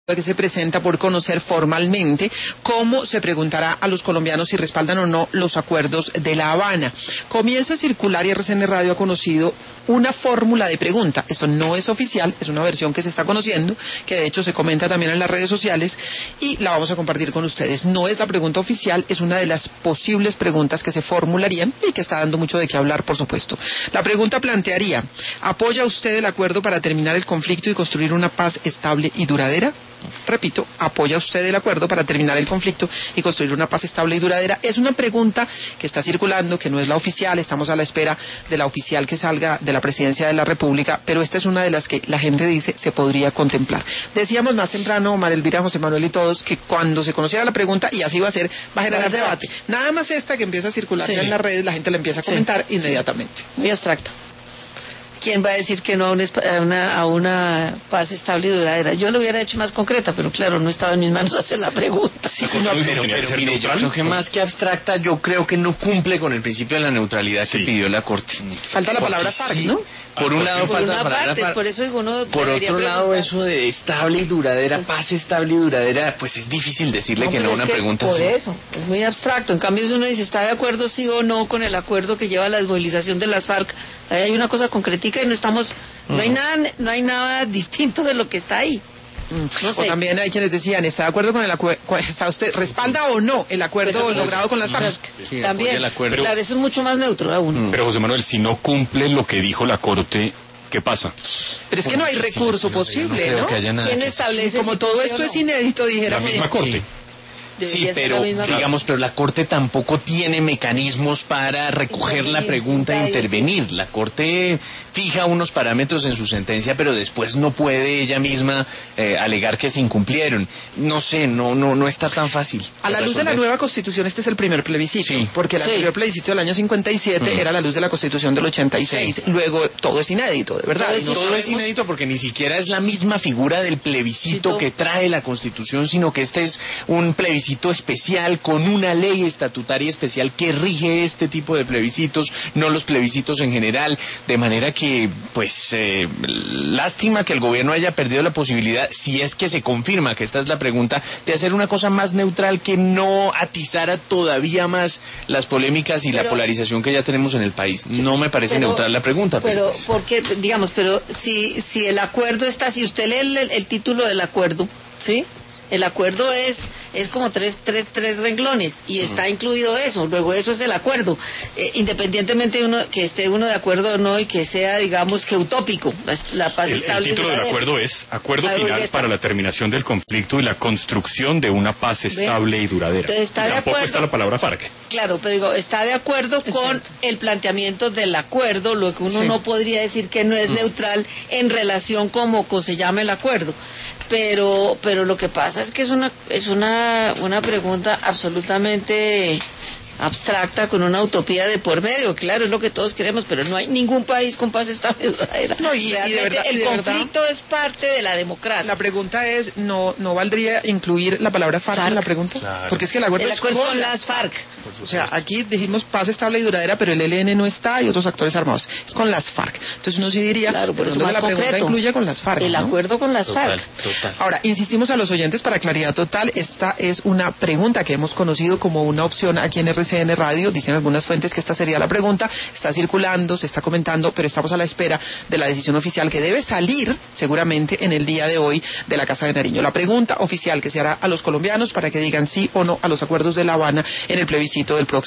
que se presenta por conocer formalmente cómo se preguntará a los colombianos si respaldan o no los acuerdos de La Habana. Comienza a circular y RCN Radio ha conocido una fórmula de pregunta. Esto no es oficial, es una versión que se está conociendo, que de hecho se comenta también en las redes sociales y la vamos a compartir con ustedes. No es la pregunta oficial, es una de las posibles preguntas que se formularían y que está dando mucho de qué hablar, por supuesto. La pregunta plantearía: ¿apoya usted el acuerdo para terminar el conflicto y construir una paz estable y duradera? Repito, ¿apoya usted el acuerdo para terminar el conflicto y construir una paz estable y duradera? Es una pregunta que está circulando, que no es la oficial, estamos a la espera de la oficial que salga de la Presidencia de la República, pero esta es una de las que la gente dice se podría contemplar. Decíamos más temprano, María Elvira, José Manuel y todos, que cuando se conociera la pregunta, y así va a ser, va a generar debate. Nada más esta que empieza a circular ya en las redes, la gente la empieza a comentar inmediatamente. Muy abstracta. ¿Quién va a decir que no a una paz estable y duradera? Yo lo hubiera hecho más concreta, pero claro, no estaba en mis manos hacer la pregunta. Sí, pero mire, yo creo que más que abstracta, yo creo que no cumple con el principio de la neutralidad que pidió la Corte. Falta la palabra FARC, ¿no? Por un lado falta la palabra FARC. Por eso digo, uno por otro lado, eso de estable y duradera, paz estable y duradera, pues es difícil decirle que no a una pregunta así. Por eso, es muy abstracto. En cambio, si uno dice, ¿está de acuerdo sí o no con el acuerdo que lleva a la desmovilización de las FARC? Ahí hay una cosa concretica y no hay nada distinto de lo que está ahí. No sé. O también hay quienes decían, ¿está de acuerdo con el acuerdo? ¿Está usted respalda o no el acuerdo logrado con las FARC? Sí, también, claro, eso es mucho más neutro aún. Pero José Manuel, si no cumple lo que dijo la Corte, ¿qué pasa? Pero es que no hay recurso posible, ¿no? ¿Quién establece? Como todo esto es inédito, dijera. La misma Corte. Sí, pero la Corte tampoco tiene mecanismos para recoger la pregunta e intervenir. La Corte fija unos parámetros en su sentencia, pero después no puede ella misma alegar que se incumplieron. No sé, no está tan fácil. A la luz de la nueva Constitución, este es el primer plebiscito, porque el anterior plebiscito del año 57 era a la luz de la Constitución del 86. Luego todo es inédito, de verdad. Todo es inédito porque ni siquiera es la misma figura del plebiscito que trae la Constitución, sino que este es un plebiscito especial con una ley estatutaria especial que rige este tipo de plebiscitos, no los plebiscitos en general, de manera que pues lástima que el gobierno haya perdido la posibilidad, si es que se confirma que esta es la pregunta, de hacer una cosa más neutral que no atizara todavía más las polémicas y la polarización que ya tenemos en el país. No me parece neutral la pregunta. Pero porque, digamos, pero si el acuerdo está, si usted lee el título del acuerdo, ¿sí? El acuerdo es como tres renglones y está incluido eso. Luego eso es el acuerdo, independientemente que esté uno de acuerdo o no y que sea, digamos, que utópico. La paz estable. El título del acuerdo es Acuerdo Final para la terminación del conflicto y la construcción de una paz estable y duradera. Entonces, tampoco está la palabra FARC. Claro, pero digo, está de acuerdo con el planteamiento del acuerdo, lo que uno no podría decir que no es neutral en relación como se llama el acuerdo. Pero lo que pasa es que es una pregunta absolutamente abstracta con una utopía de por medio. Claro, es lo que todos queremos, pero no hay ningún país con paz estable y duradera. No, y de verdad, el conflicto es parte de la democracia. La pregunta es, ¿no valdría incluir la palabra FARC en la pregunta? Claro. Porque es que el acuerdo es con las FARC. O sea, aquí dijimos paz estable y duradera, pero el ELN no está y otros actores armados. Es con las FARC. Entonces uno sí diría, claro, pero eso la pregunta incluye con las FARC. El acuerdo con las FARC. Total. Ahora, insistimos a los oyentes para claridad total, esta es una pregunta que hemos conocido como una opción aquí en RCN Radio. Dicen algunas fuentes que esta sería la pregunta, está circulando, se está comentando, pero estamos a la espera de la decisión oficial que debe salir seguramente en el día de hoy de la Casa de Nariño. La pregunta oficial que se hará a los colombianos para que digan sí o no a los acuerdos de La Habana en el plebiscito del próximo